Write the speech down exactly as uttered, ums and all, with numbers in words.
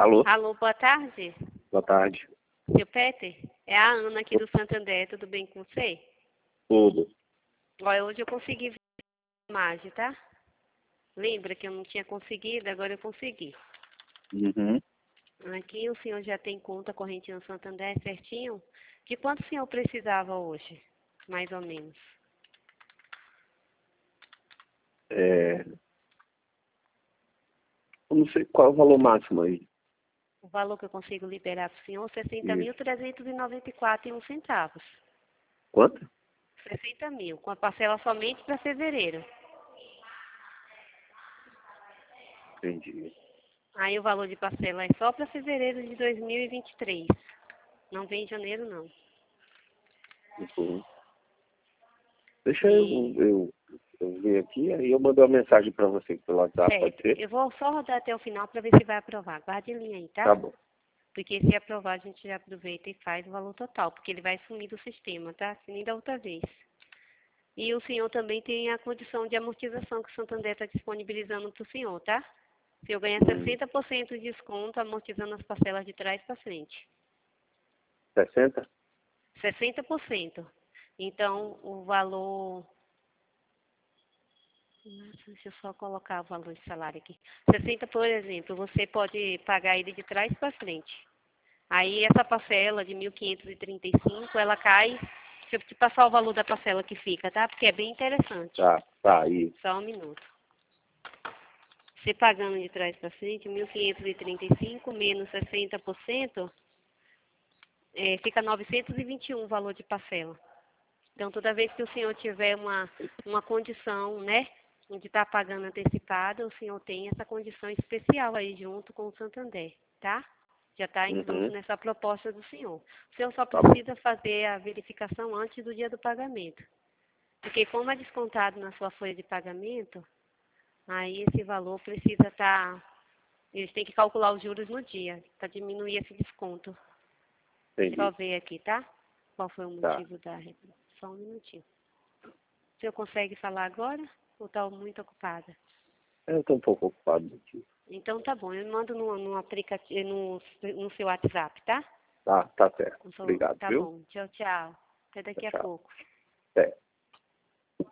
Alô? Alô, boa tarde. Boa tarde. Seu Peter? É a Ana aqui do Santander, tudo bem com você? Tudo. Olha, hoje eu consegui ver a imagem, tá? Lembra que eu não tinha conseguido, agora eu consegui. Uhum. Aqui o senhor já tem conta corrente no Santander certinho? De quanto o senhor precisava hoje, mais ou menos? É... Eu não sei qual é o valor máximo aí. O valor que eu consigo liberar para o senhor, sessenta Isso. mil trezentos e noventa e quatro e um centavos. Quanto? sessenta mil, com a parcela somente para fevereiro. Entendi. Aí o valor de parcela é só para fevereiro de dois mil e vinte e três. Não vem em janeiro, não. Uhum. Deixa eu, E, eu, eu ver aqui, aí eu mando uma mensagem para você pelo WhatsApp, pode certo. ser? Eu vou só rodar até o final para ver se vai aprovar. Guarde a linha aí, tá? Tá bom. Porque se aprovar, a gente já aproveita e faz o valor total, porque ele vai sumir do sistema, tá? Que nem da outra vez. E o senhor também tem a condição de amortização que o Santander está disponibilizando para o senhor, tá? O senhor ganha Hum. sessenta por cento de desconto amortizando as parcelas de trás para frente. sessenta? sessenta por cento. Então, o valor... Deixa eu só colocar o valor de salário aqui. sessenta, por exemplo, você pode pagar ele de trás para frente. Aí, essa parcela de mil quinhentos e trinta e cinco, ela cai... Deixa eu te passar o valor da parcela que fica, tá? Porque é bem interessante. Tá, tá, aí. Só um minuto. Você pagando de trás para frente, mil quinhentos e trinta e cinco menos sessenta por cento, é, fica novecentos e vinte e um o valor de parcela. Então, toda vez que o senhor tiver uma, uma condição, né, de estar pagando antecipado, o senhor tem essa condição especial aí junto com o Santander, tá? Já está incluso Uhum. nessa proposta do senhor. O senhor só Tá bom. precisa fazer a verificação antes do dia do pagamento. Porque como é descontado na sua folha de pagamento, aí esse valor precisa estar... Eles têm que calcular os juros no dia, para diminuir esse desconto. Só Entendi. ver aqui, tá? Qual foi o Tá. motivo da... Só um minutinho. O senhor consegue falar agora ou está muito ocupada? Eu tô um pouco ocupado aqui. Então tá bom, eu mando no, no aplicativo, no, no seu WhatsApp, tá? Tá, tá certo. Com seu- Obrigado, Tá viu? bom, tchau, tchau. Até daqui a Tchau. pouco. Até.